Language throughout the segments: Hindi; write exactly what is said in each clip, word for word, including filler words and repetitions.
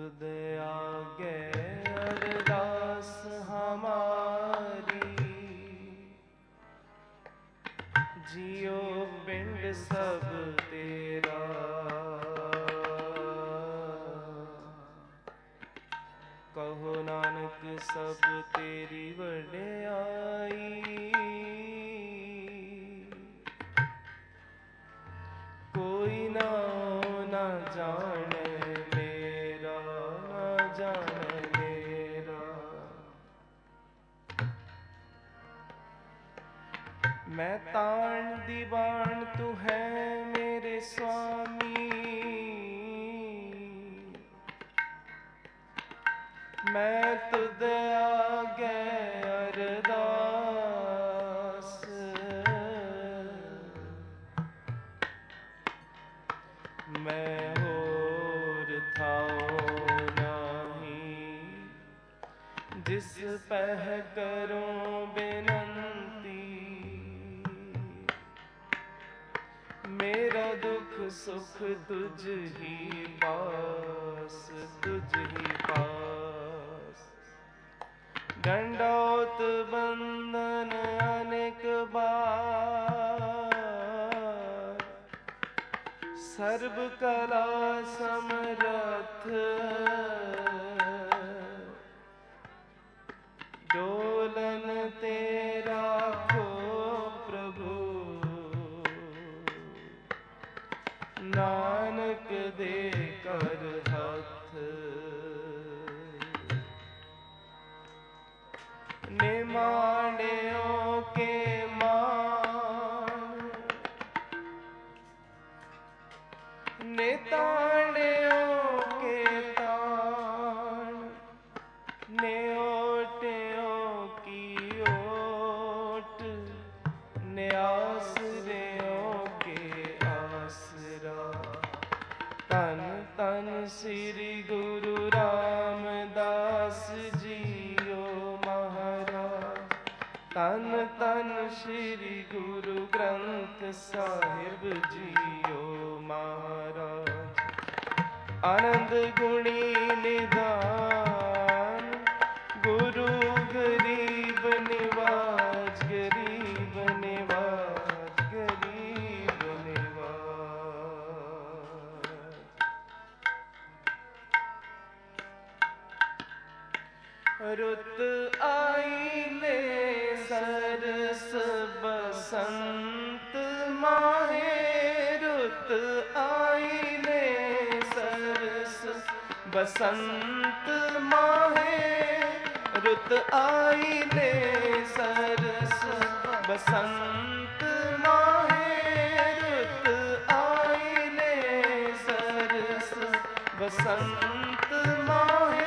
तुद आगे अरदास हमारी, जियो पिंड सब तेरा, कहो नानक सब तेरी वड्याई, कोई ना ना जाने मेरा, ना जाने मेरा। मैं ताण दीवान तू है मेरे स्वामी, मैं तुद आगे अरदास, मैं होर थाओ नहीं, जिस पह करूं बेनंती, मेरा दुख सुख तुझ ही पास, तुझ ही पास। दंडौत बंधन अनेक बार, सर्व कला समरथ, डोलन तेरा को प्रभु, नानक दे कर हथ। निमाणियों के मान, निताणियों के ताण, न्योटियों की ओट, न्यासरियों के आसरा। तन तन श्री गुरु रामदास जियो महाराज, तन तन श्री गुरु ग्रंथ साहिब जियो महाराज। आनंद गुणी निधान, गुरु गरीब निवाज, गरीब निवाज, गरीब निवाज। रुत आई ले सरस बसंत माहे, रुत आई ले सरस बसंत माहे, रुत आई ले सरस बसंत माहे, रुत आई ले सरस बसंत माहे।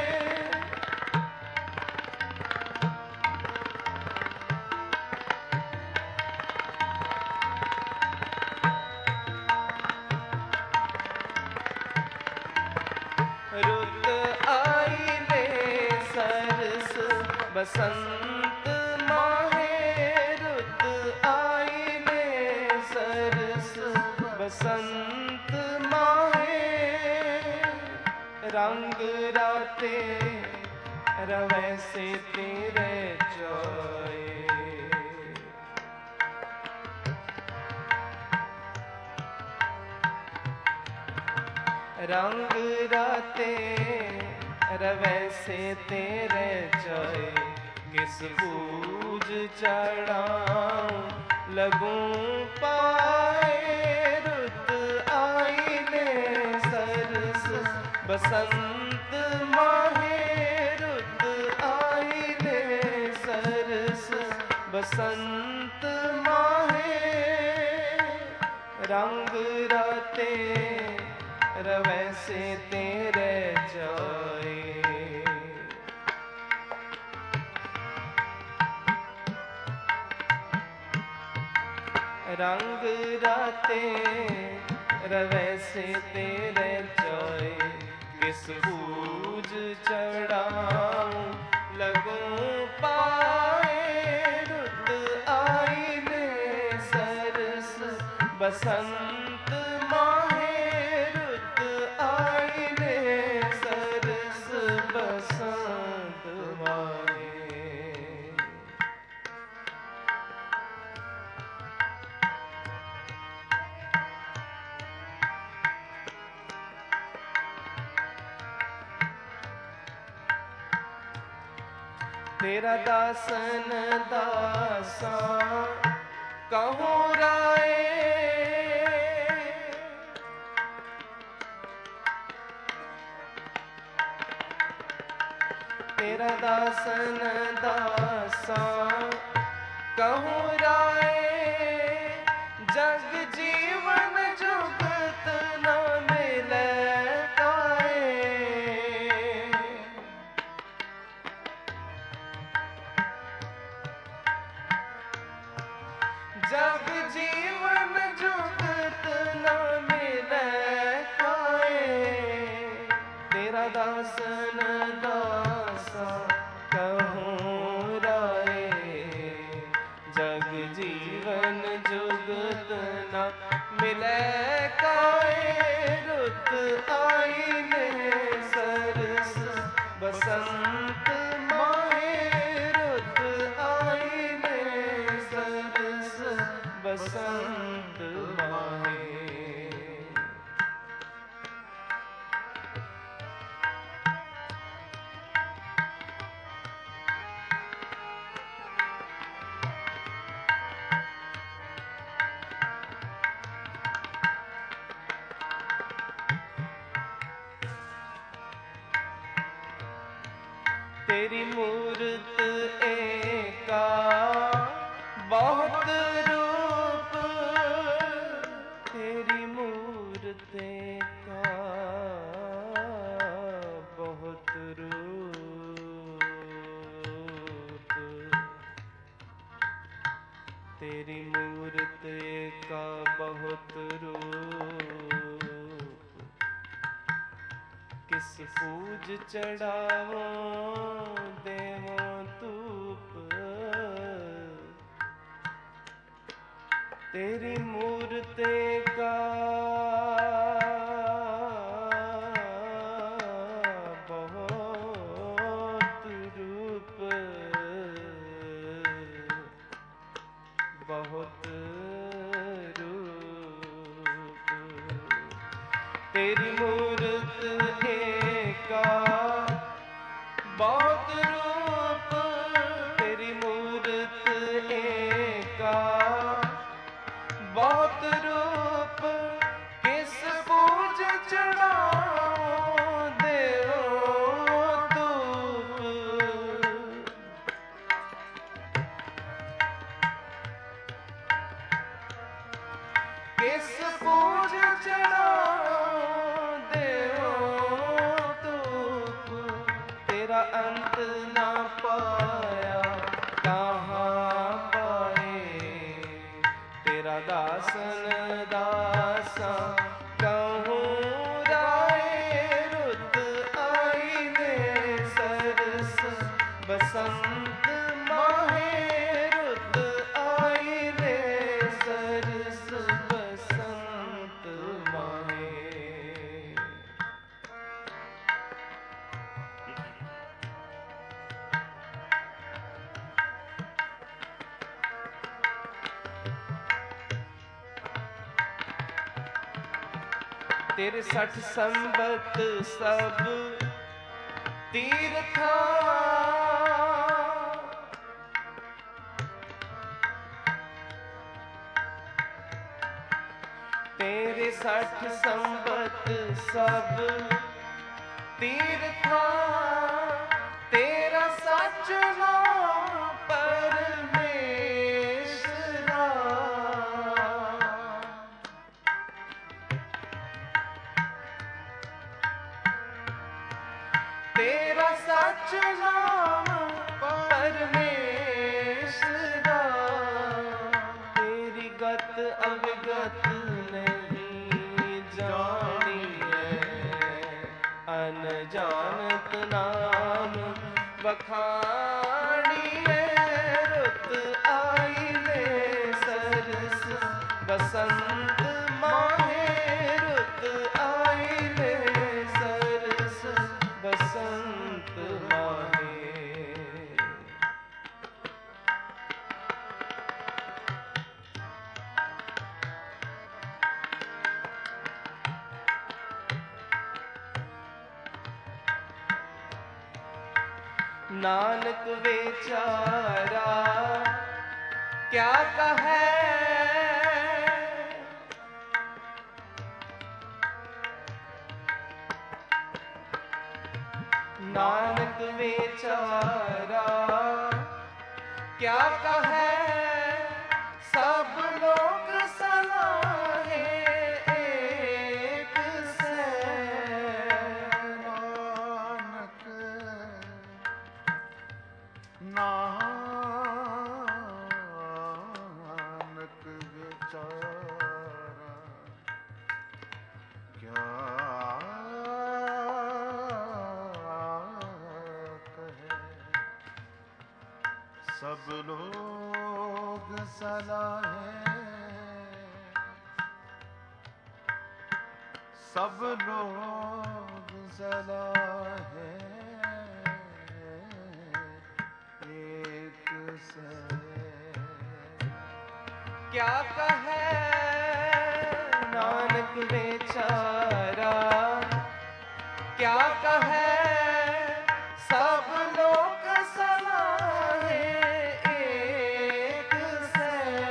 रुत आई ले सरस बसंत माहे, रुत आई ले सरस बसंत माहे। रंग राते रवै से तेरे जाए, रंग राते रवै से तेरे जाए। किस पूज चढ़ाऊं लगूं पाए, रुत आई ले सरस बसंत माहे, रुत आई ले सरस बसंत माहे। रंग राते रवै से तेरे जाए, रंग राते रवै से तेरे जाए। किस पूज चढ़ाऊं लगूं पाए, रुत आई ले सरस बसंत माहे, रुत आई ले सरस तेरा दासन दासा कहूँ राय, तेरा दासन दासा कहूँ राय, जग जीवन जुगत न मिले काए। जग जीवन जुगत न मिले काए, तेरा दासन दासा कहूँ राय, जग जीवन जुगत न मिले काए। रुत आई ने सरस बसंत माहे, रुत आई ने सरस बसंत माहे। तेरी मूरत एका बहुत रूप, तेरी मूरत एका बहुत रूप, तेरी मूरत एका बहुत रूप, किस पूज चढ़ावो देवो धूप। तेरी मूरत का बहुत रूप, बहुत रूप, तेरी मूरत एका बहुत रूप, तेरी मूरत एका बहुत रूप, किस पूज चढ़ाओ देवो धूप। किस पूज चढ़ाओ देवो धूप, तेरा अंत ना पाया कहाँ पाए, तेरा दासन दासा कहूँ राय। रुत आई ने सरस बसंत माहे, रुत आई ने सरस बसंत माहे। तेरे सठ संबत सब तीर्था, तेरे सठ संबत सब तीर्था, तेरा सच नाम परमेशरा। तेरा सच नाम परमेशरा, तेरी गत अवगत नहीं जानी है, अनजानत नाम बखानी है। रुत आई ने सरस बसंत माहे, रुत आई ने सरस बसंत माहे। नानक बेचारा क्या कहे। नानक बेचारा क्या कहे, सब लोग सलाहे एक से। नानक नानक बेचारा क्या सब लोग सलाहें, सब लोग सलाहें एक से। क्या कहे नानक बेचारा क्या कहे, सब लोग सलाहे एक से।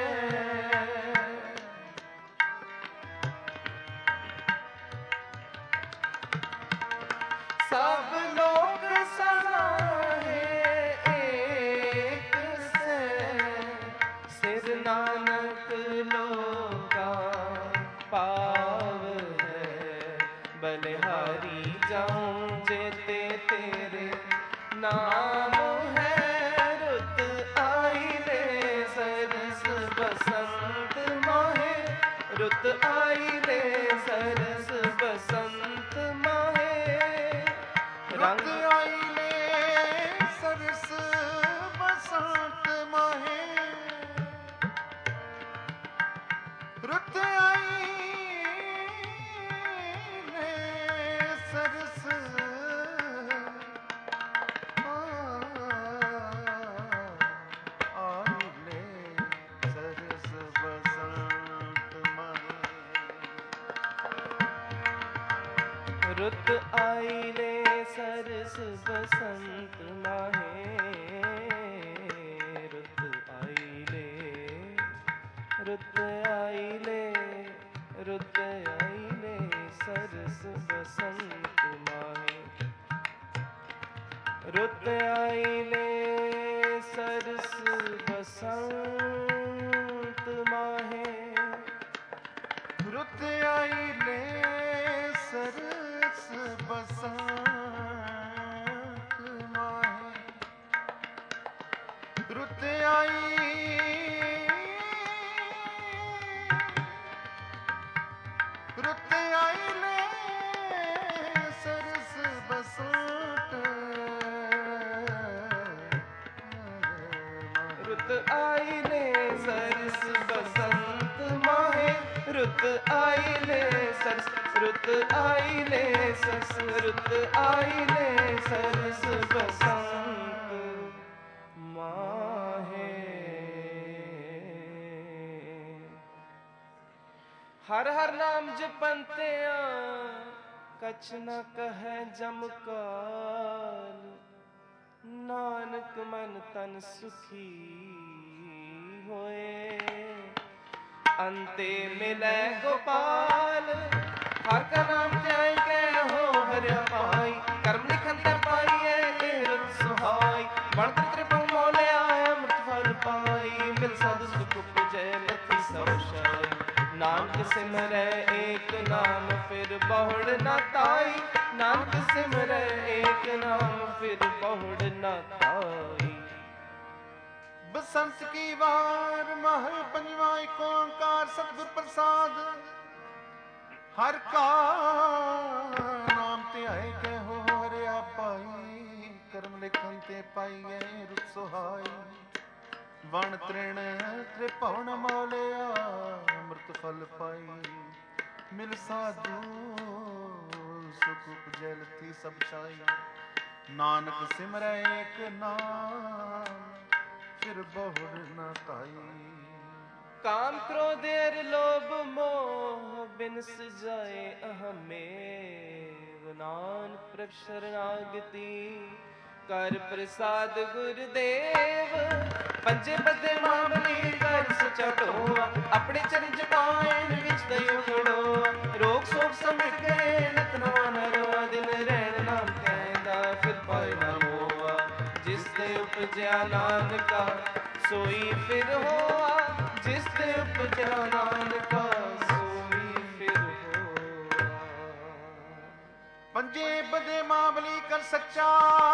सब लोग सलाहे एक से, सिर नानक लोगा पाव है। बलिहारी जाऊं जेते तेरे नाम है। रुत आई ले सरस बसंत माहे, रुत आई ले सरस बसंत माहे। रुत आई ले सरस बसंत माहे, रुत आई ले सरस आई ले सरस बसंत माहे। रुत आई ले सरस बसंत माहे, रुत आई ले, रुत आई ले, रुत आई ले सरस बसंत माहे। रुत आई ले सरस बसंत माहे, रुत आई ले सरस बसंत माहे, रुत आई रुत आई ले सरस बसंत रुत आई ले सरस बसंत माहे। रुत आई ले सरस, रुत आई ले सरस, रुत आई ले सरस बसंत माहे। हर हर नाम जपंतिया कछ न कहे जमकाल। नानक मन तन सुखी होए, अंते मिले गोपाल। हर का नाम जाय के हो हर पाई, कर्म लिखन ते पाइए रुत सुहाई। बढ़त त्रिपंग मोले आया अमृत फल पाई, मिल साधु सुख पुजय लथी सब शाई। नानक सिमरै एक नाम फिर बहुड़ न ताई, नानक सिमरै एक नाम फिर बहुड़ न ताई। बसंत की वार महल पंजवा एक ओंकार सतगुर प्रसाद। हर का नाम ते आए के हो हरिया पाई, कर्म लिखन ते पाइए रुत सुहाई। वण तृण त्रिभुवन मौलिया अमृत फल पाई। मिल साधु सुख उपजै लथी सब छाई। नानक सिमरै एक नाम फिर बहुड़ न ताई। काम क्रोध अर लोभ मोह बिनस जाए अहमेव। नानक प्रभ शरणागति ਕਰ ਪ੍ਰਸਾਦ ਗੁਰਦੇਵ ਪੰਜੇ ਬੱਦੇ ਮਾਮਲੇ ਕਰ ਸਚਾ ਢੋਆ ਆਪਣੇ ਚਰਨ ਜਪਾਇਨ ਵਿੱਚ ਦਇਓ ਖੜੋਆ ਰੋਗ ਸੋਗ ਸਮਿਟ ਗਏ ਨਿਤ ਨਵਾਂ ਨਰਵਾ ਦਿਨ ਰਹਿਣ ਨਾਮ ਕਹਿੰਦਾ ਫਿਰ ਪਾਏ ਨਾ ਮੋਆ ਜਿਸ ਤੇ ਉਪਜਿਆ ਨਾਨਕਾ ਸੋਈ ਫਿਰ ਹੋਆ ਜਿਸ ਤੇ ਉਪਜਿਆ ਨਾਨਕਾ ਸੋਈ ਫਿਰ ਹੋਆ ਪੰਜੇ ਬਦੇ ਮਾਮਲੀ ਕਰ ਸੱਚਾ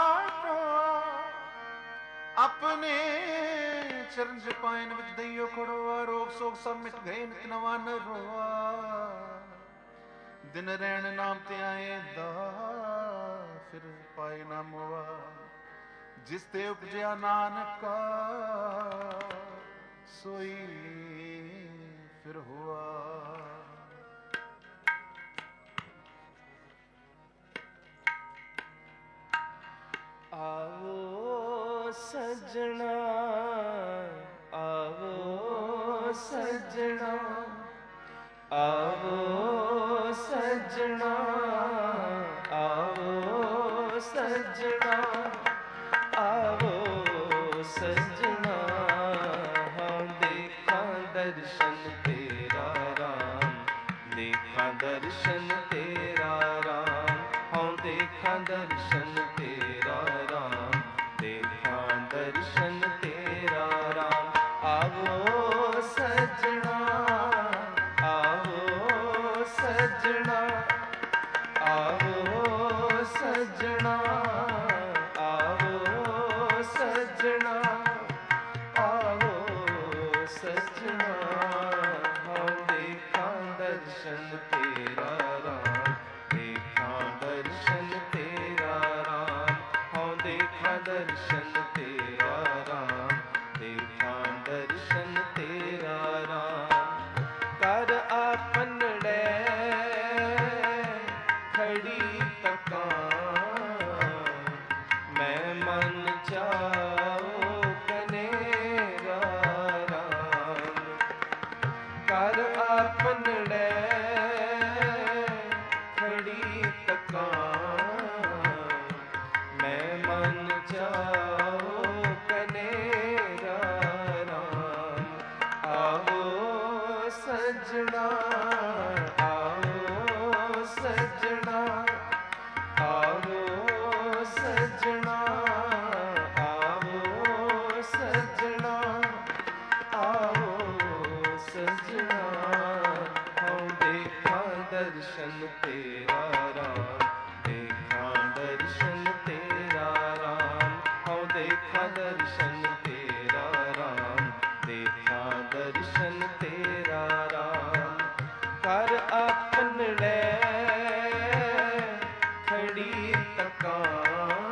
ਆਪਣੇ ਚਰਨ ਜਪਾਇਨ ਵਿੱਚ ਦਈਓ ਖੜੋਆ ਰੋਗ ਸੋਗ ਸਭ ਮਿਟ ਗਏ ਨਿਤ ਨਵਾਂ ਨਰਵਾ ਦਿਨ ਰਹਿਣ ਨਾਮ ਤੇ ਆਏ ਦਾ ਫਿਰ ਪਾਏ ਨਾ ਮੋਆ ਜਿਸ ਤੇ ਉਪਜਿਆ ਨਾਨਕਾ ਸੋਈ ਫਿਰ ਹੋਆ ਆਵੋ ਸਜਣਾ ਆਵੋ ਸਜਣਾ ਆਵੋ ਸਜਣਾ ਆਵੋ ਸਜਣਾ ਆਵੋ ਸਜਣਾ ਹਮ ਦੇਖਾਂ ਦਰਸ਼ਨ ਤੇਰਾ ਰਾਮ ਦੇਖਾਂ ਦਰਸ਼ਨ ਤੇਰਾ ਰਾਮ ਹਮ ਦੇਖਾਂ ਦਰਸ਼ਨ ਤੇਰਾ ਰਾਮ ਦੇਖਾਂ ਦਰਸ਼ਨ ਤੇਰਾ ਰਾਮ ਆਵੋ ਸਜਣਾ ਆਵੋ ਸਜਣਾ ਆਵੋ ਸਜਣਾ ਆਵੋ ਸਜਣਾ ਆਵੋ ਸਜਣਾ ਹਮ ਦੇਖਾਂ ਦਰਸ਼ਨ ਤੇਰਾ ਰਾਮ ਦੇਖਾਂ ਦਰਸ਼ਨ ਤੇਰਾ ਰਾਮ ਹਮ ਦੇਖਾਂ ਦਰਸ਼ਨ ਤੇਰਾ ਰਾਮ ਦੇਖਾਂ ਦਰਸ਼ਨ ਤੇਰਾ ਰਾਮ ਕਰ ਆਪਨੜੇ ਖੜੀ ਤਕਾਂ ਮੈਂ ਮਨ ਚਾਉ ਕਨੇਰਾ ਰਾਮ ਕਰ ਆਪਨੜੇ ਖੜੀ ਤਕਾਂ ਮੈਂ ਮਨ ਚਾਉ ਕਨੇਰਾ ਰਾਮ ਆਵੋ ਸਜਣਾ ਆਵੋ ਸਜਣਾ ਆਵੋ ਸਜਣਾ ਆਵੋ ਸਜਣਾ ਆਵੋ ਸਜਣਾ ਹਉ ਦੇਖਾਂ ਦਰਸ਼ਨ ਤੇਰਾ ਰਾਮ ਦੇਖਾਂ ਦਰਸ਼ਨ ਤੇਰਾ ਰਾਮ ਹਉ ਦੇਖਾਂ ਦਰਸ਼ਨ ਤੇਰਾ ਰਾਮ ਦੇਖਾਂ ਦਰਸ਼ਨ ਤੇਰਾ ਰਾਮ ਕਰ ਆਪਨੜੇ ਖੜੀ ਤਕਾਂ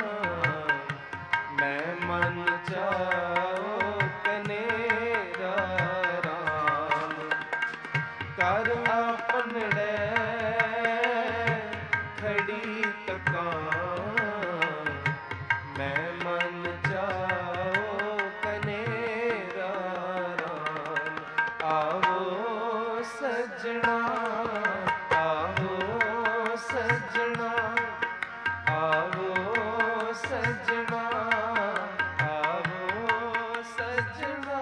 ਮੈਂ ਮਨ ਚਾਉ ਕਨੇਰਾ ਰਾਮ ਕਰ ਆਪਨੜੇ ਖੜੀ ਤਕਾਂ ਮੈਂ ਮਨ ਚਾਉ ਕਨੇਰਾ ਰਾਮ ਆਵੋ ਸਜਣਾ ਆਵੋ ਸਜਣਾ ਆਵੋ ਸਜਣਾ ਆਵੋ ਸਜਣਾ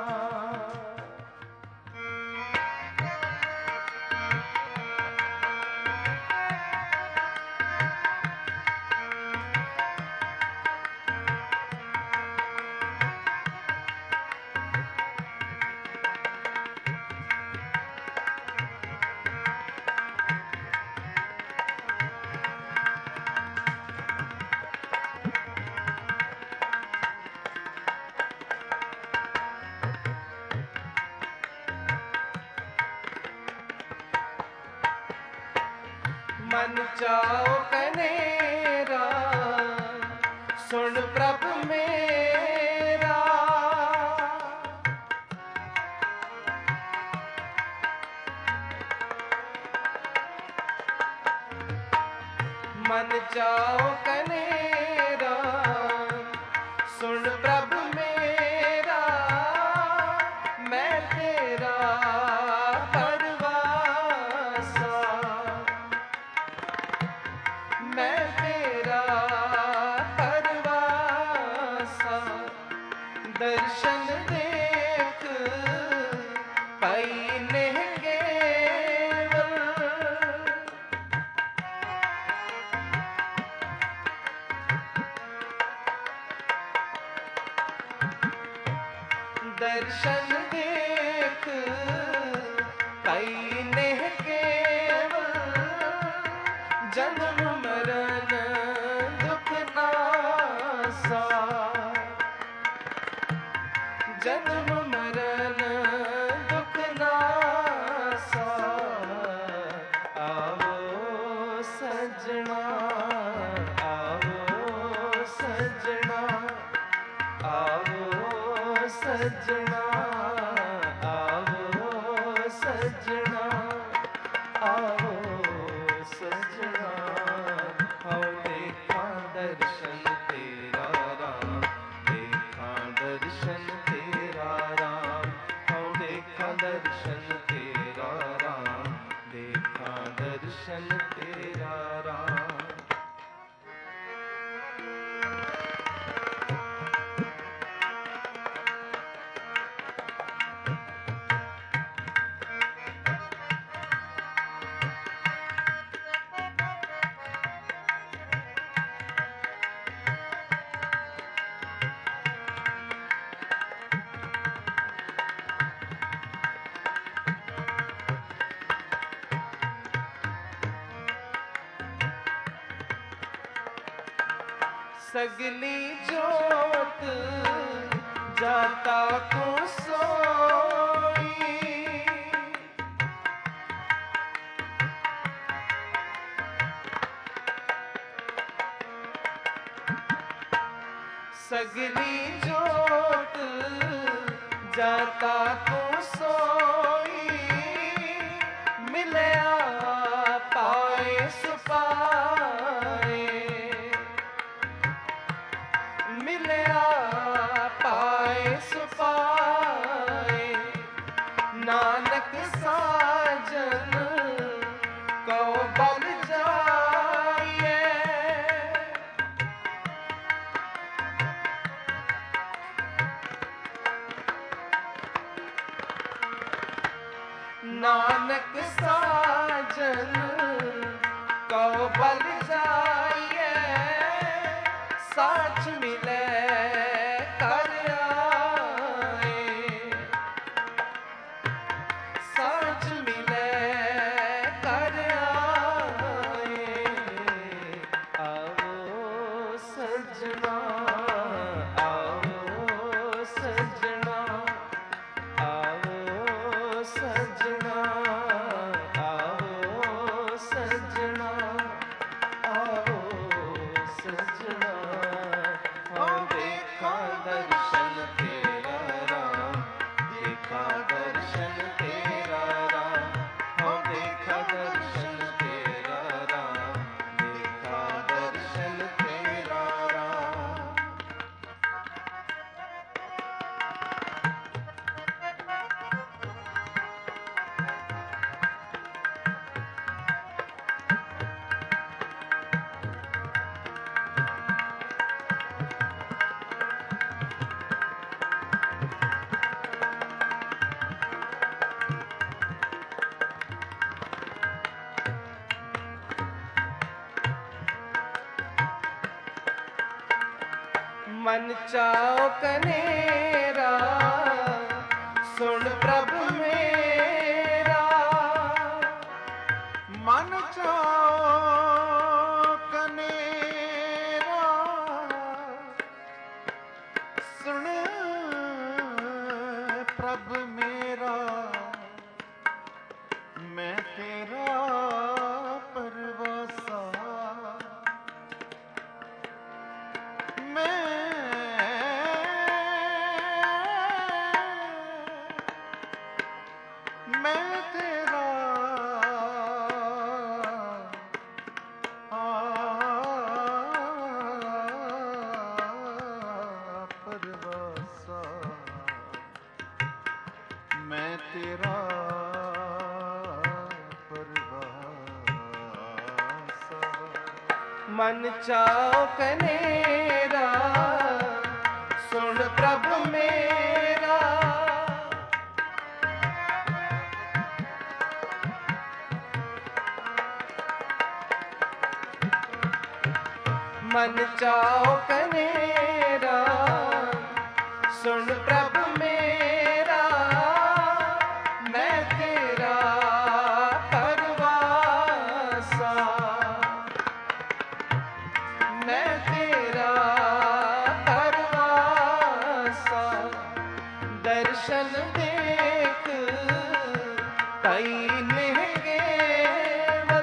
ਮਨ ਚਾਉ ਕਨੇਰਾ ਸੁਣ ਪ੍ਰਭ ਮੇਰਾ ਮਨ ਚਾਉ ਕਨੇਰਾ ਸੁਣ ਪ੍ਰਭ ਮੇਰਾ ਮੈਂ ਤੇਰਾ ਮੈਂ ਤੇਰਾ ਪਰਵਾਸਾ आई नेह केवल जन्म मरण दुख नासा जन्म मरण दुख नासा आओ सजना आओ सजना आओ सजना आओ सजना आओ सजना हम देखा दर्शन तेरा राम देखा दर्शन तेरा राम हम देखा दर्शन तेरा राम देखा दर्शन तेरा राम। सगली जोत जाता को सोई सगली जोत जाता को सोई मिलया पाए सुपाए मिलया पाए सुपाए नानक साजन को बल जाइए नानक साजन को बल जाइए साच मिले कर आए साच मिले कर आए आओ सजना आओ सजना आओ सजना आओ सजना आओ सजना हम देखा दर्शन तेरा राम देखा दर्शन तेरा राम हम देखा दर्शन तेरा राम देखा दर्शन तेरा राम। मन चाओ कनेरा सुन प्रभु मेरा मन चाओ कनेरा सुन प्रभु मेरा मैं तेरा परवासा मैं मैं तेरा परवासा मैं तेरा परवासा मन चाओ कनेरा सुन प्रभु मेरा मन चाओ कनेरा सुन प्रभु मेरा मैं तेरा ਪਈ ਨਹਿ ਕੇਵਲ।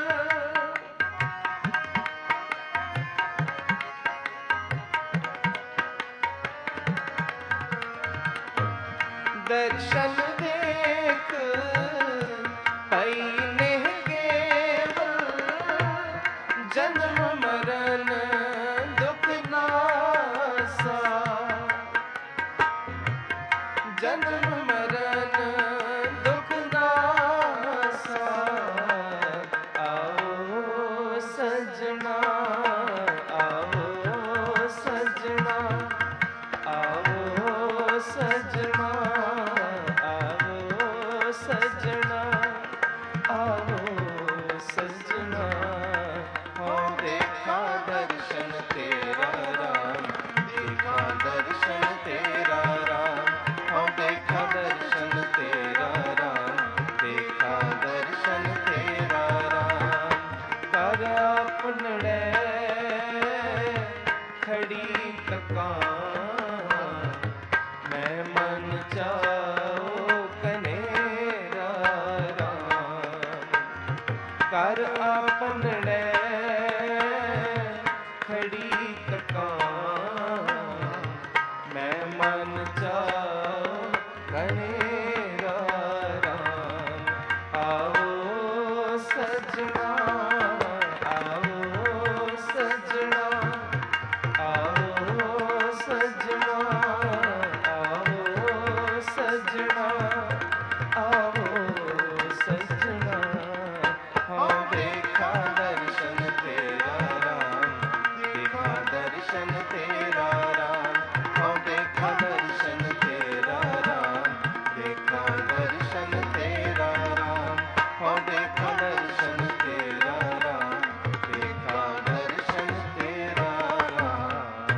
ਦਰਸ਼ਨ ਦੇਖ ਪਈ ਨਹਿ ਕੇਵਲ। ਜਨਮ ਮਰਨ ਦੁਖ ਨਾਸਾ। ਜਨਮ ਮਰਨ ਦੁਖ ਨਾਸਾ। ਆਓ ਸਜਣਾ ਆਓ ਸਜਣਾ ਆਓ ਸਜਣਾ ਆਓ ਸਜਣਾ ਆਓ ਸਜਣਾ। ਹੋ ਦੇਖਾ ਦਰਸ਼ਨ ਤੇਰਾ ਰਾਮ ਦੇਖਾ ਦਰਸ਼ਨ ਤੇਰਾ ਰਾਮ। ਹੋ ਦੇਖਾ ਦਰਸ਼ਨ ਤੇਰਾ ਰਾਮ ਦੇਖਾ ਦਰਸ਼ਨ ਤੇਰਾ ਰਾਮ। ਕਰ ਆਪਣੜੇ ਖੜੀ ਤਕਾਨ ਮੈਂ ਮਨ ਚਾਓ ਕਨੇਰਾ ਰਾਮ। ਕਰ ਆਪਣੜੇ ਖੜੀ ਤਕਾਨ ਮੈਂ ਮਨ ਚਾਓ ਕਨੇਰਾ ਰਾਮ। ਆਓ ਸਜਣਾ ਆਓ ਸਜਣਾ ਆਓ ਸਜਣਾ ਆਓ ਸਜਣਾ ਆਓ ਸਜਣਾ। ਹੋ ਦੇਖਾ ਦਰਸ਼ਨ ਤੇਰਾ ਰਾਮ ਦੇਖਾ ਦਰਸ਼ਨ ਤੇਰਾ ਰਾਮ। ਹੋ ਦੇਖਾ ਦਰਸ਼ਨ ਤੇਰਾ ਰਾਮ ਦੇਖਾ ਦਰਸ਼ਨ ਤੇਰਾ ਰਾਮ। ਹੋ ਦੇਖਾ ਦਰਸ਼ਨ ਤੇਰਾ ਰਾਮ ਦੇਖਾ ਦਰਸ਼ਨ ਤੇਰਾ ਰਾਮ।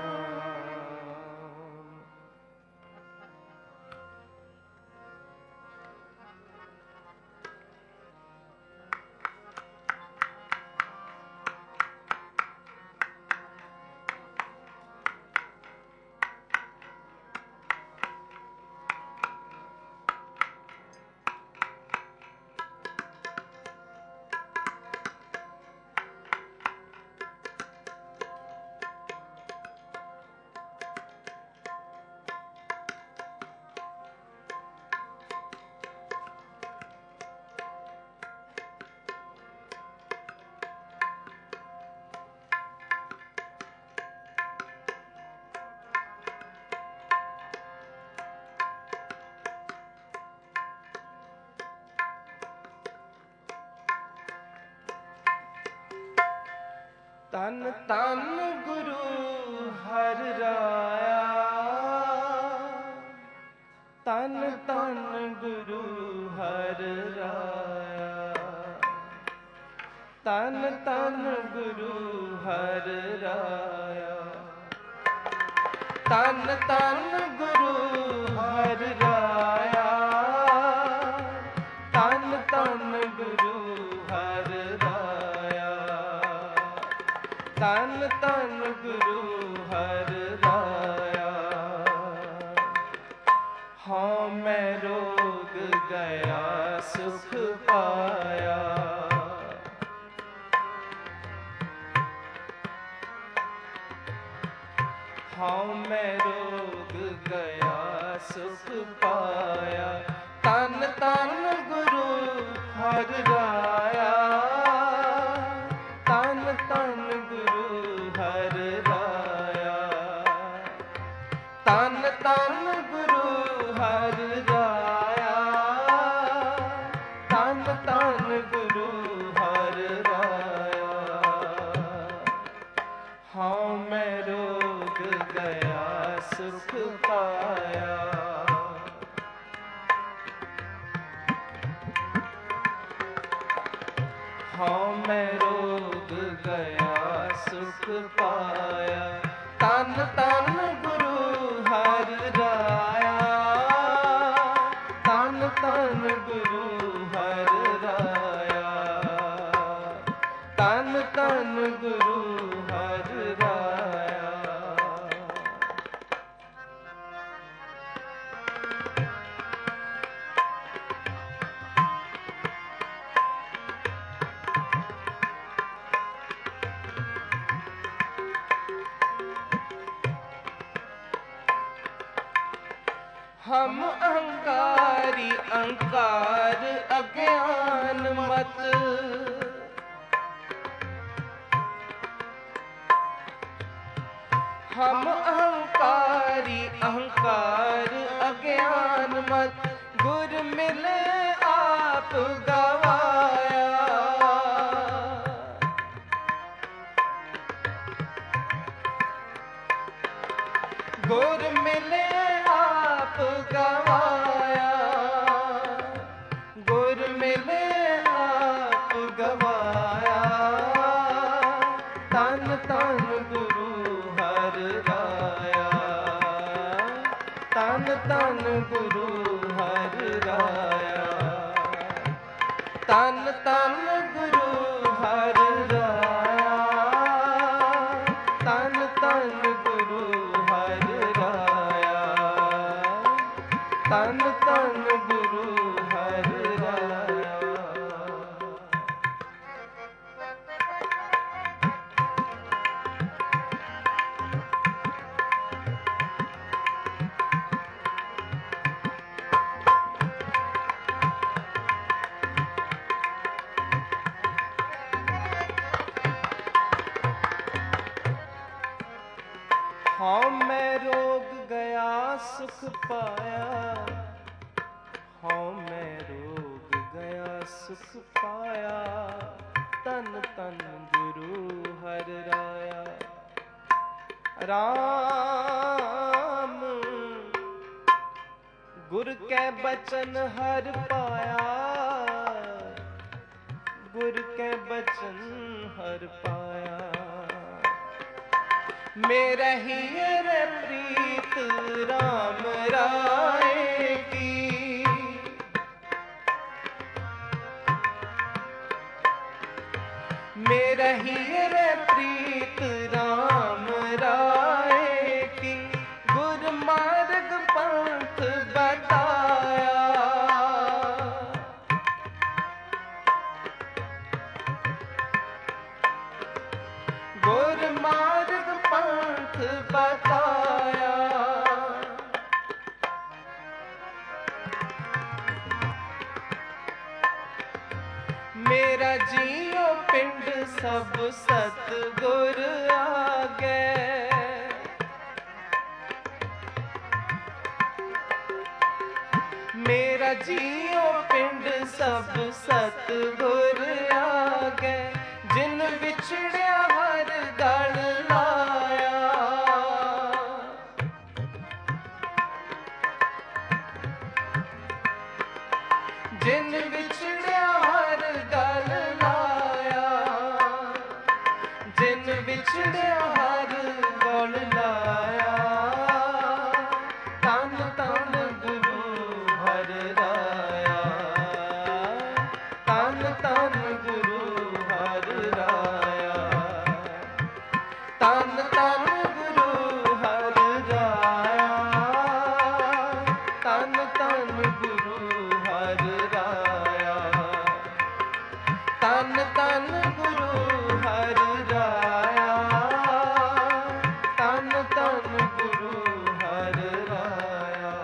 ਤਨ ਤਨ ਗੁਰੂ ਹਰਿ ਰਾਇਆ। ਤਨ ਤਨ ਗੁਰੂ ਹਰਿ ਰਾਇਆ। ਤਨ ਤਨ ਗੁਰੂ ਹਰਿ ਰਾਇਆ। ਤਨ ਤਨ ਗੁਰੂ ਹਰਿ ਰਾਇਆ। ਤਨ ਤਨ ਗੁਰੂ ਹਰਿ ਰਾਇਆ। ਤਨ ਤਨ ਗੁਰੂ ਹਰਿ ਰਾਇਆ। ਹਾਂ ਮੈਂ ਰੋਗ ਗਿਆ ਸੁਖ ਪਾਇਆ। ਹਾਂ ਮੈਂ ਰੋਗ ਗਿਆ ਸੁਖ ਪਾਇਆ। ਤਨ ਤਨ ਗੁਰੂ ਹਰਿ ਰਾਇਆ। ਤਨ ਤਨ ਗੁਰੂ ਹਰਿ ਰਾਇਆ। ਤਨ ਤਨ ਗੁਰੂ ਹਰਿ ਰਾਇਆ। ਤਨ ਤਨ ਗੁਰੂ ਹਰਿ ਰਾਇਆ। ਹਾਂ ਮੈਂ ਰੋਗ ਗਿਆ ਸੁਖ ਪਾਇਆ। ਹਾਂ ਮੈਂ ਰੋਗ ਗਿਆ ਸੁਖ ਪਾਇਆ। ਤਨ ਤਨ ਗੁਰੂ ਹਰਿ ਰਾਇਆ। ਤਨ ਤਨ ਗੁਰੂ ਹਰਿ ਰਾਇਆ। ਤਨ ਤਨ ਗੁਰੂ ਹਰਿ ਰਾਇਆ। हम अहंकारी अहंकार अज्ञान मत। हम अहंकारी अहंकार अज्ञान मत, गुर मिले आप गवाया। गुर मिले आप गवाया, गुर मिले आप गवाया। तन तन गुरु हर राया, तन तन गुरु हर राया, तन तन गुरु हर राया, तन तन गुरु हर राया, तन तन गुरु हर राया। हाँ मैं रोग गया सुख पाया, हाँ मैं रोग गया सुख पाया। तन तन गुरु हर राया। राम गुर के बचन हर पाया, गुर के बचन हर पाया। मेरा ही रे प्रीत राम राय की, मेरा ही रे प्रीत राम राय की। गुर मार्ग पंथ बताया, गुर मार्ग पंथ बताया। मेरा जियो पिंड सब सतगुर आगे, मेरा जियो पिंड सब सतगुर आगे। जिन विछड़िया हर गल लाया, जिन विछड़िया हर गल लाया, जिन विछड़िया हर गल लाया। तन तन गुरु हर राया, तन तन गुरु हर राया, तन तन गुरु हर राया, तन तन गुरु हर राया, तन तन गुरु हर राया, तन तन गुरु हर राया।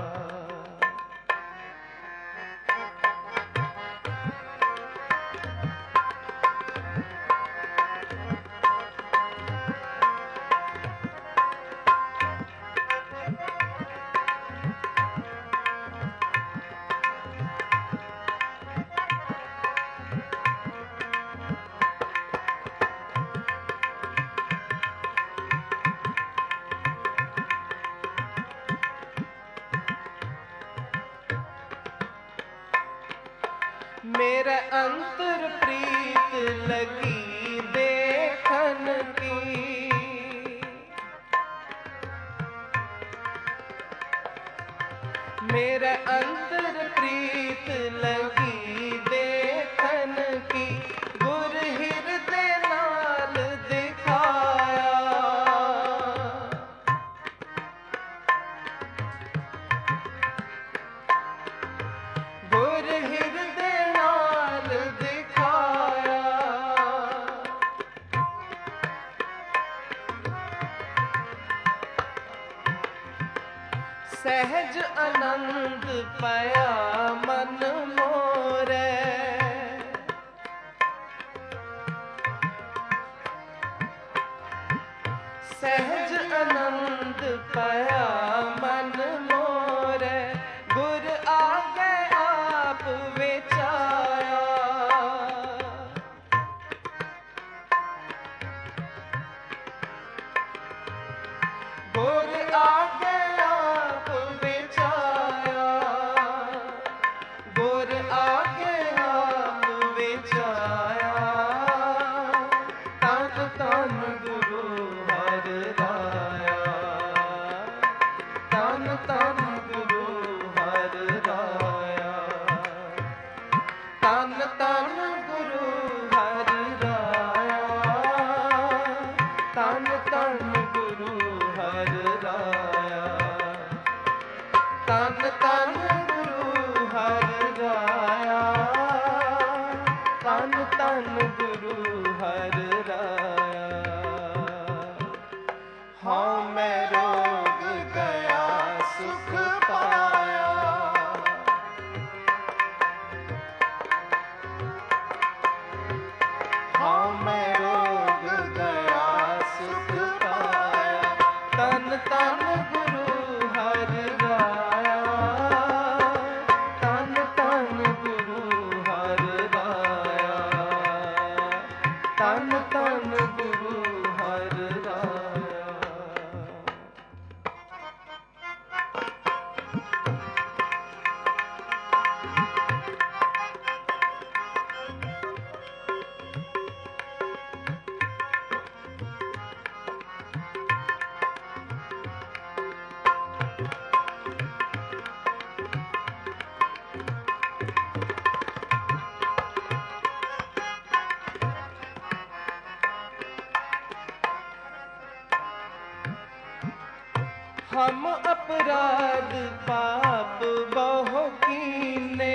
मेरे अंतर प्रीत लगी देखन की, मेरे अंतर प्रीत लगी देखन की। गुर हृदय नाल दिखाया, गुर हृदय नाल दिखाया। सहज आनंद पाया मन मोरे। सहज आनंद पाया मन मोरे, गुर आगे आप विचाया। गुर आगे आप विचाया, गुर आगे आप विचाया। तन तन गुरु हर राया, तन तन गुरु हर राया, तन तन गुरु हर राया, तन तन गुरु हर राया, तन तन गुरु हर राया, तन तन गुरु हर राया। हाँ मैं रोग गया सुख पाया, हाँ मैं रोग गया सुख पाया। तन तन गुरु हर राया, तन तन गुरु हर राया, तन तन गुरु हर राया। हम अपराध पाप बहु कीने,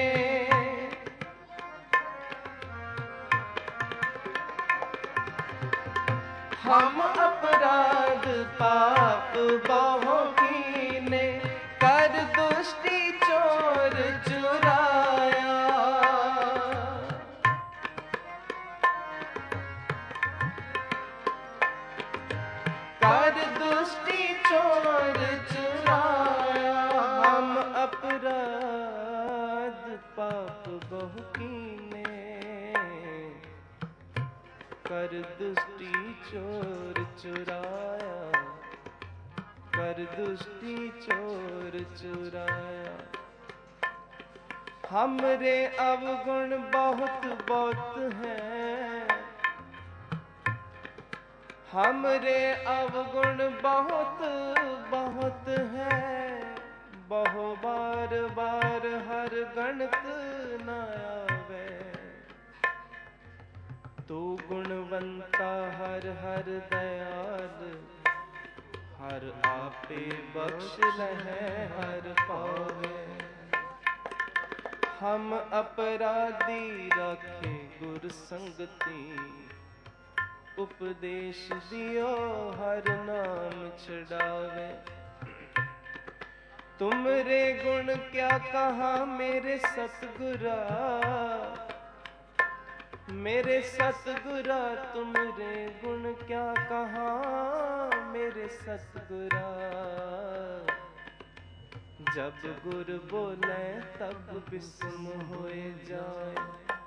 हम अपराध पाप बहु कीने, कर दुष्टि चोर चुराया। कर दुष्टि चोर चुराया। हम अपराध पाप बहु कीने, कर दुष्टि चोर चुराया, कर दुष्टि चोर चुराया। हमरे अवगुण बहुत बहुत हैं, हमरे अवगुण बहुत बहुत हैं। बहु बार बार हर गणत न आवे, तू गुणवंता हर हर दयाल, हर आपे बख्श लहे हर पावे। हम अपराधी रखे गुर संगति, उपदेश दियो हर नाम छड़ावे। तुमरे गुण क्या कहा मेरे सतगुरा, मेरे सतगुरा तुमरे गुण क्या कहा मेरे सतगुरा। जब गुर बोले तब बिस्म होए जाए,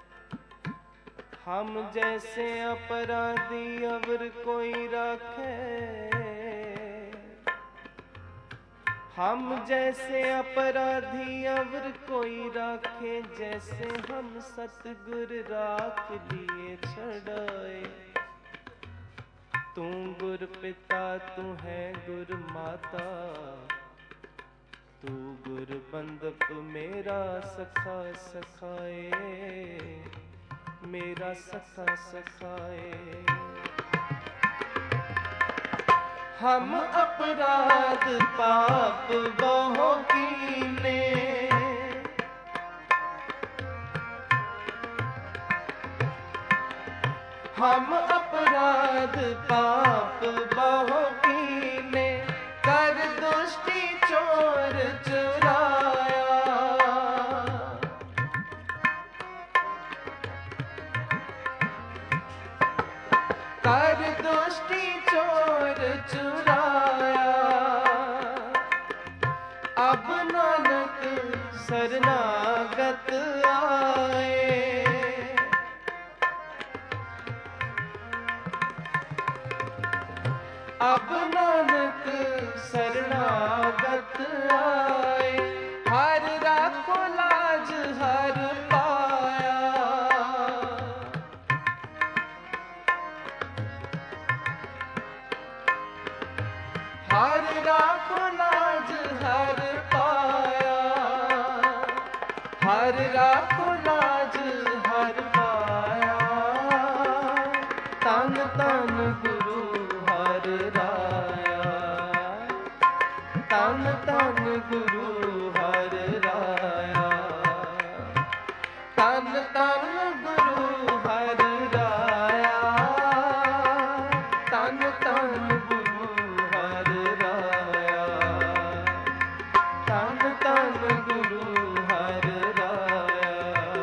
हम जैसे अपराधी अवर कोई राखे। हम जैसे अपराधी अवर कोई राखे, जैसे हम सतगुर राख लिए छड़ाए। तू गुर पिता तू है गुर माता, तू गुर बंदप मेरा सखा सखाए, मेरा सखा सखाए। हम अपराध पाप बहु कीने, हम अपराध पाप बहु कीने, कर दुष्टि चोर चुरा। तन तन गुरु हर राया, तन तन गुरु हर राया, तन तन गुरु हर राया।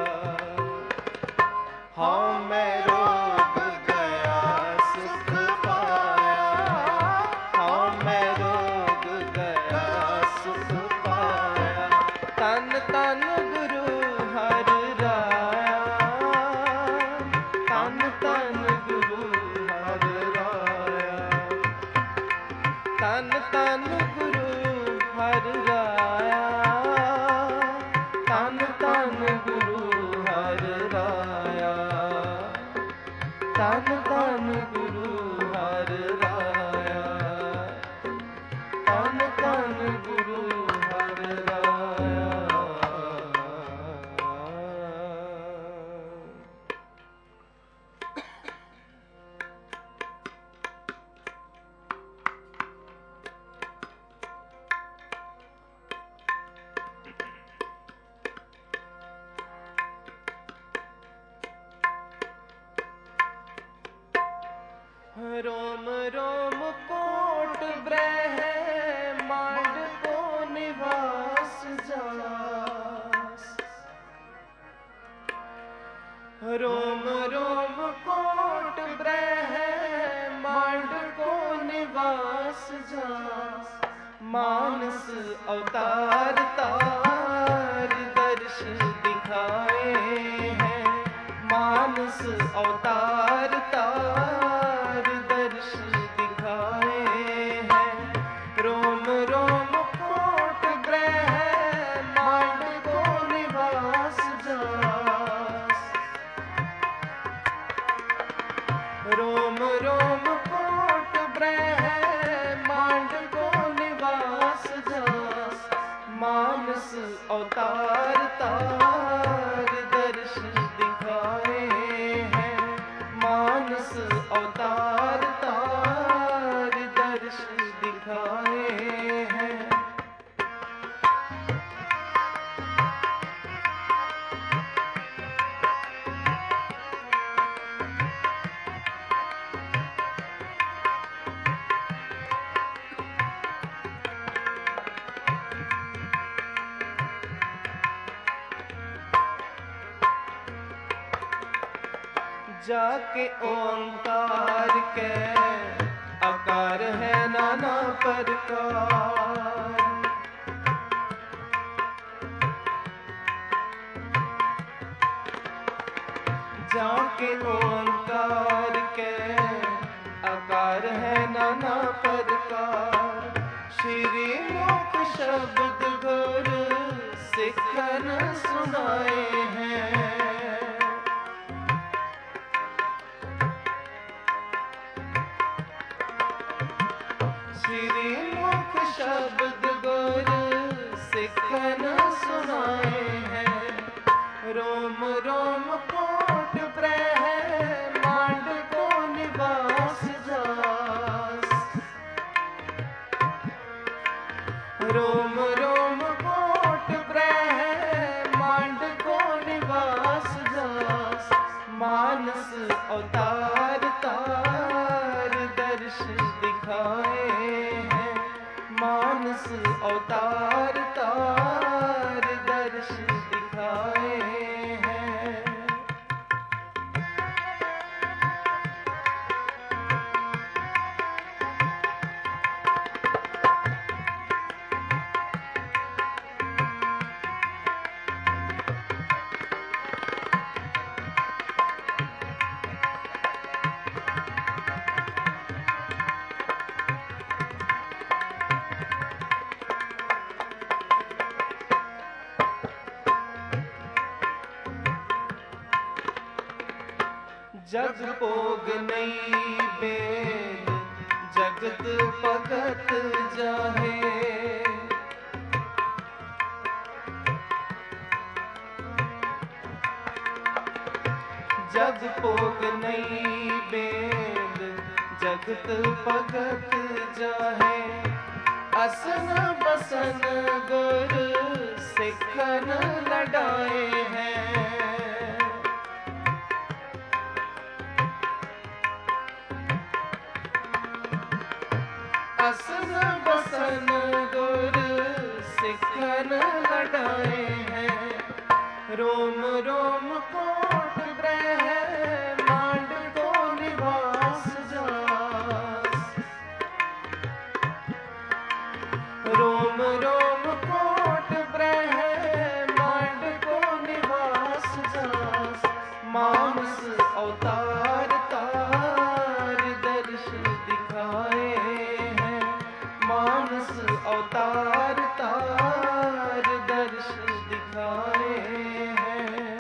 हाँ मैं रोग गया सुख पाया, हाँ मैं रोग गया सुख पाया, तन तन गुरु हर राया, तन तन गुरु हर राया, तन तन गुरु हर राया, तन तन गुरु हर राया, तन तन गुरु हर राया, तन तन गुरु हर राया। रोम रोम कोट ब्रह्मांड को निवास जास, रोम रोम कोट ब्रह्मांड को निवास जास, मानस अवतार तार दर्श दिखाए हैं, मानस अवतार तार दर्श दिखाए हैं, रोम रोम कोट ब्रह्मांड को निवास जास, रोम रोम कोट ब्रह्मांड को निवास जास, मानस अवतार तार दर्श दिखाए हैं, मानस अवतार तार दर्श दिखाए हैं। जाके ओंकार के आकार है नाना प्रकार, जाके ओंकार के आकार है नाना प्रकार, श्री मुख शब्द गुरु सिखन सुनाए हैं, श्री मुख शब्द गुरु सिखन सुनाए हैं, रोम रोम कोट ब्रह्मांड को निवास जास, रोम रोम कोट ब्रह्मांड को निवास जास, मानस अवतार तार दर्श दिखाए हैं, मानस अवतार तार दर्श दिखाए हैं। जग पोग नहीं बेद जगत भगत जाहे, जग पोग नहीं बेद जगत भगत जाहे, असन बसन गुर सिखन लड़ाए हैं, असन बसन गुर सिखन लड़ाए हैं। रोम रोम कोट ब्रह्मांड को निवास जास। रोम रोम कोट ब्रह्मांड को निवास जास। मानस अवतार तार दर्श दिखाए हैं। मानस अवतार तार दर्श दिखाए हैं।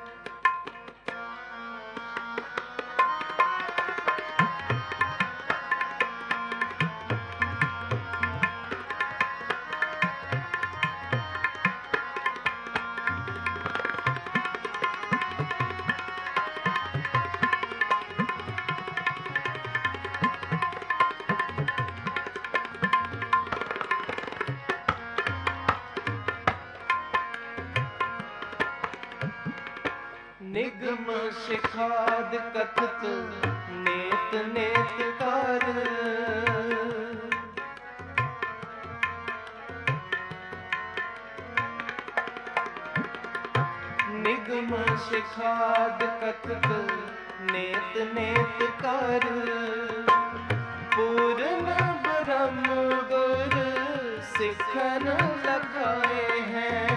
निगम शिखाद कथत नेत नेत कर। निगम शिखाद कथत नेत नेत कर। पूर्ण ब्रह्म गुर सिखन लगाए हैं।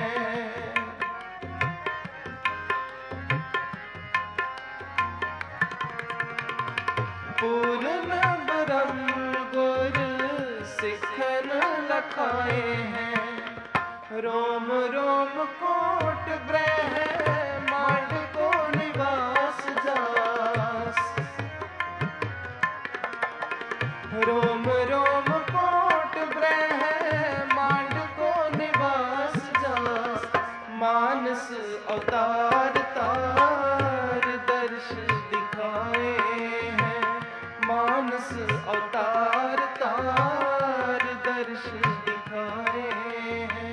पूर्ण ब्रह्म गुर सिखन लखाए हैं। रोम रोम कोट ब्रह्मांड को निवास जास। रोम रोम कोट ब्रह्मांड को निवास जास। मानस अवतार तार दर्श दिखाए हैं। मानस अवतार तार दर्श दिखाए हैं।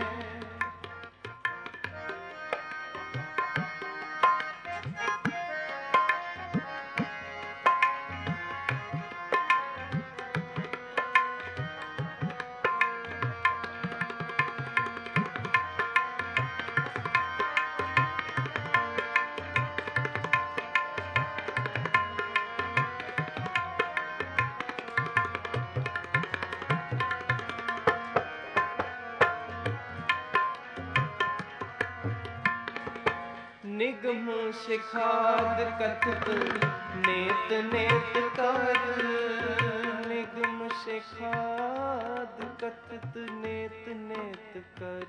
निगम शिखाद कथत नेत नेत कर। निगम शिखाद कथत नेत नेत कर।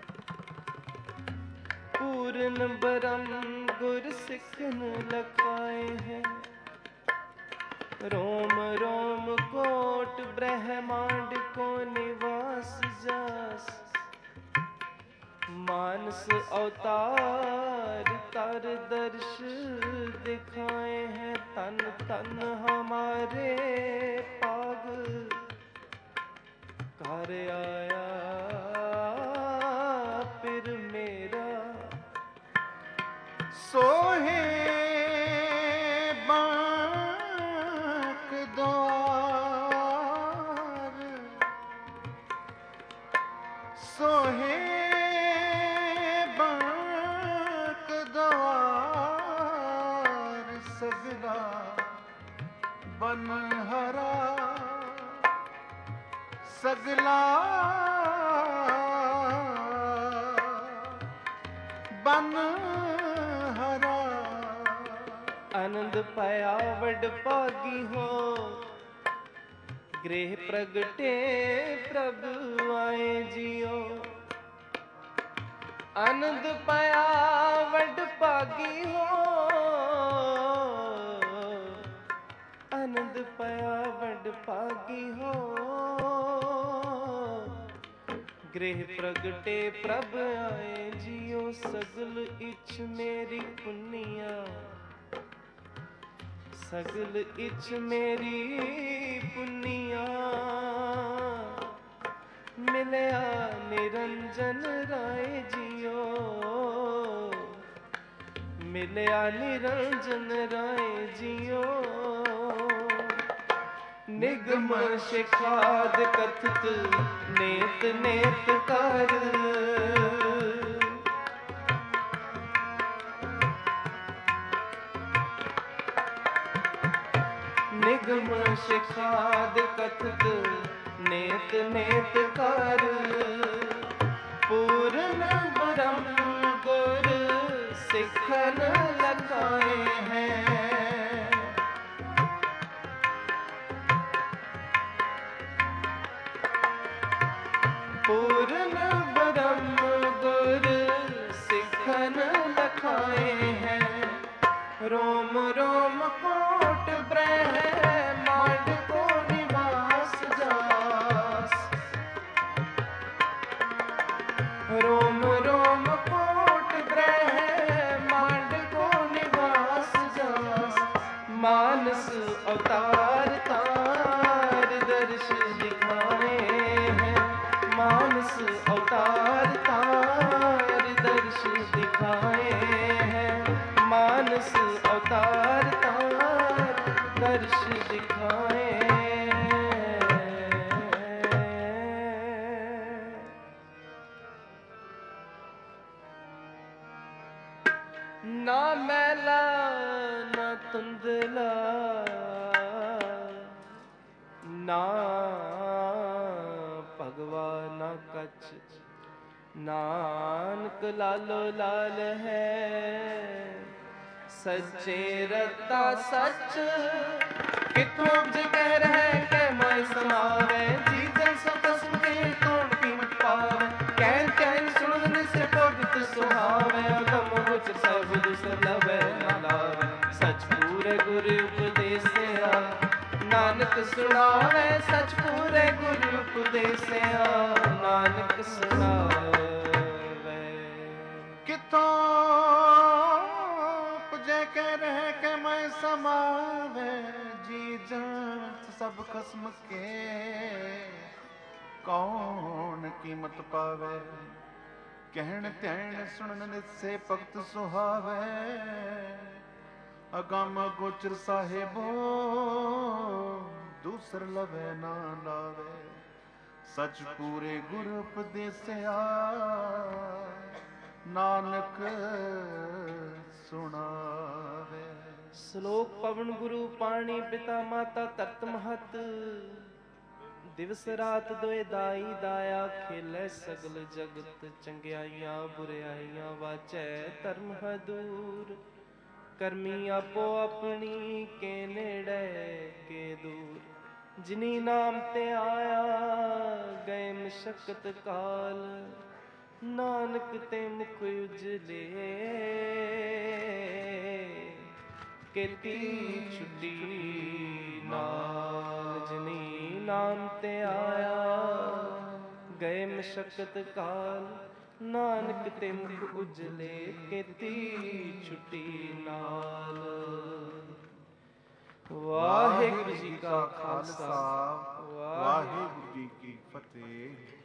पूर्ण ब्रह्म गुर सिखन लखाए हैं। रोम रोम कोट ब्रह्मांड को निवास जास। मानस अवतार तार दर्श दिखाए हैं। तन तन हमारे पाग कर आया फिर मेरा। सोहे बांक द्वार। सोहे सगला बन हरा। सगला बन हरा। आनंद पाया वड पागी हो। गृह प्रगटे प्रभु आए जियो। आनंद पाया वड पागी हो। आनंद पाया वड पागी हो। गृह प्रगटे प्रभ आए जियो। सगल इच्छ मेरी पुनिया। सगल इच्छ मेरी पुनिया। मिलया निरंजन राय जियो। मिलया निरंजन राय जियो। ਨਿਗਮ ਸਿਖਾਦ ਕਥਿਤ ਨੇਤ ਨੇਤ ਕਰ। ਨਿਗਮ ਸਿਖਾਦ ਕਥਿਤ ਨੇਤ ਨੇਤ ਕਰ। ਪੂਰਨ ਬ੍ਰਹਮ ਗੁਰ ਸਿੱਖਨ ਲਖਾਏ ਹੈ। ਪੂਰਨ ਬ੍ਰਹਮ ਗੁਰ ਸਿੱਖਨ ਲਖਾਏ ਹੈ। ਰੋਮ ਰੋਮ ਕੋਟ ਬ੍ਰਹਮਾਂਡ ਕੋ ਨਿਵਾਸ ਜਾਸ। ਰੋਮ ਰੋਮ ਕੋਟ ਬ੍ਰਹਮਾਂਡ ਕੋ ਨਿਵਾਸ ਜਾਸ। ਮਾਨਸ ਅਵਤਾਰ ਤਾਰ ਦਰਸ਼ ਦਿਖਾਏ ਹੈ। ਮਾਨਸ ਅਵਤਾਰ ਤਾਰ ਦਰਸ਼ ਦਿਖਾਏ ਹੈ। ਮਾਨਸ ਅਵਤਾਰ ਤਾਰ ਦਰਸ਼ ਦਿਖਾਏ। ਨਾ ਮੈਲਾ ਨਾ ਧੁੰਦਲਾ ਨਾ ਭਗਵਾ ਨਾ ਕੱਚ। ਨਾਨਕ ਲਾਲੋ ਲਾਲ ਹੈ। ਸੱਚੇ ਰਤਾ ਸੱਚ ਕਿਥੋਂ ਉਪਜ ਕਹਿ ਰਹਿ ਕਹਿ ਮਾਇ ਸਮਾਵੈ। ਜੀ ਜਨ ਸਭ ਕਸਮ ਕੇ ਤੋੜ ਕੀਮਤ ਪਾਵੈ। ਕਹਿ ਕਹਿ ਸੁਣ ਨਿਸੇ ਭਗਤ ਸੁਹਾਵੈ। ਅਗਮ ਗੁਚ ਸਭ ਦੁਸਰ ਲਵੈ ਨਾ ਲਾਵੈ। ਸਚ ਪੂਰੇ ਗੁਰ ਉਪਦੇਸਿਆ ਨਾਨਕ ਸੁਣਾਵੈ। ਸਚ ਪੂਰੇ ਗੁਰ ਉਪਦੇਸਿਆ ਨਾਨਕ ਸੁਣਾਵੈ। ਕਿਥੋਂ ਪੁਜੇ ਕਹਿ ਰਹਿ ਕੇ ਮੈਂ ਸਮਾਵੈ। ਜੀ ਜੰਤ ਸਭ ਖਸਮ ਕੇ ਕੌਣ ਕੀਮਤ ਪਾਵੈ। ਕਹਿਣ ਧੈਣ ਸੁਣਨ ਨਿਸੇ ਭਗਤ ਸੁਹਾਵੈ। ਅਗਮ ਗੋਚਰ ਸਾਹਿਬੋ ਦੂਸਰ ਲਵੈ ਨਾ ਲਾਵੈ। ਸਚ ਪੂਰੇ ਗੁਰ ਉਪਦੇਸਿਆ ਨਾਨਕ ਸੁਣਾਵੇ। ਸ਼ਲੋਕ ਪਵਨ ਗੁਰੂ ਪਾਣੀ ਪਿਤਾ ਮਾਤਾ ਧਰਤ ਮਹਤ। ਦਿਵਸ ਰਾਤ ਦੋਇ ਦਾਈ ਦਾਇਆ ਖੇਲੇ ਸਗਲ ਜਗਤ। ਚੰਗਿਆਈਆਂ ਬੁਰਿਆਈਆਂ ਵਾਚੈ ਧਰਮ ਹਦੂਰ। ਕਰਮੀ ਆਪੋ ਆਪਣੀ ਕੇ ਨੇੜੇ ਕੇ ਦੂਰ। ਜਿਨੀ ਨਾਮ ਤੇ ਆਇਆ ਗਏ ਮਸ਼ਕਤ ਕਾਲ। ਨਾਨਕ ਤੇ ਮੁਖ ਉਜਲੇ ਕੀਤੀ ਛੁੱਟੀ ਨਾਲ। ਜਿਨੀ ਨਾਮ ਤੇ ਆਇਆ ਗਏ ਮਸ਼ਕਤ ਕਾਲ। ਨਾਨਕ ਤੇ ਮੁਖ ਉਜਲੇ ਕੀਤੀ ਛੁੱਟੀ ਨਾਲ। ਵਾਹਿਗੁਰੂ ਜੀ ਕਾ ਖਾਲਸਾ ਵਾਹਿਗੁਰੂ ਜੀ ਕੀ ਫਤਿਹ।